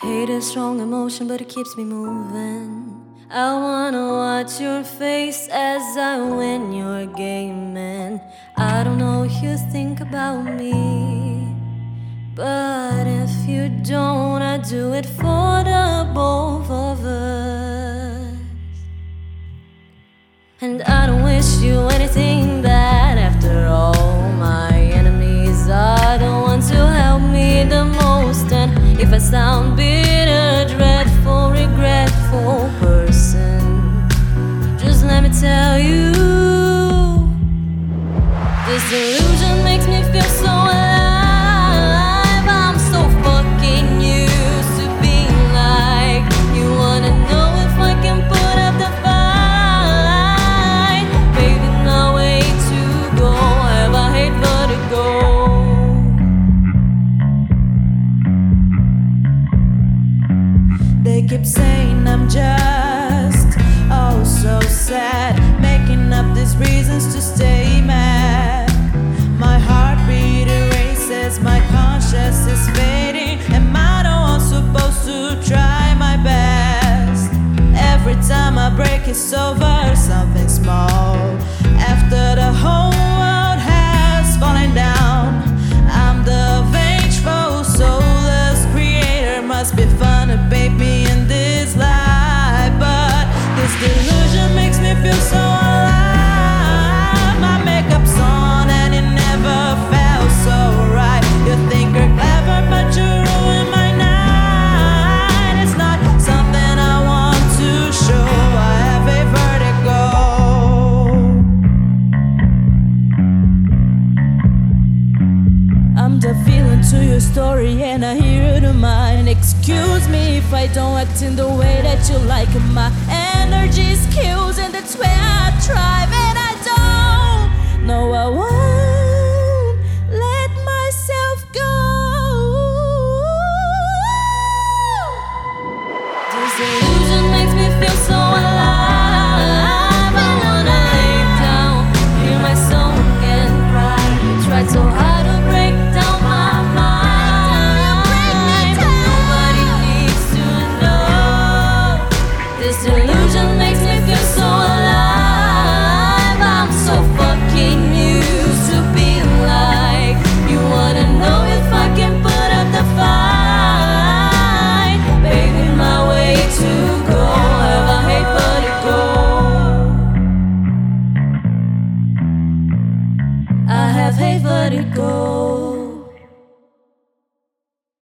Hate is strong emotion, but it keeps me moving. I wanna watch your face as I win your game, and I don't know what you think about me, but if you don't, I do it for the both of us. And I don't wish you anything bad. After all, my enemies are the ones who help me the most. And if I sound bitter, dreadful, regretful person, just let me tell you, this illusion makes me feel so alive. I'm so fucking used to being like you. Wanna know if I can put up the fight? Baby, no way to go. Have I hate vertigo? They keep saying I'm just oh so sad, making up these reasons to stay mad. My heartbeat erases, my conscience is fading. Am I the one supposed to try my best? Every time I break it's over something small. After the whole world has fallen down, I'm the vengeful, soulless creator. Must be fun to bait me in this life, but this delusion makes me feel so alive. My makeup's on and it never felt so right. You think you're clever, but you ruin my night. It's not something I want to show. I have a vertigo. I'm the villain to your story and I hear to mine. Excuse me if I don't act in the way that you like. My energy's kills and that's where I thrive. And I don't know I won't let myself go. This illusion makes me feel so alive. I wanna lay down, hear my song and cry. You tried so hard to break down my mind, but nobody needs to know. This illusion makes me feel so alive. I'm so fucking used to being like you. Wanna know if I can put up the fight?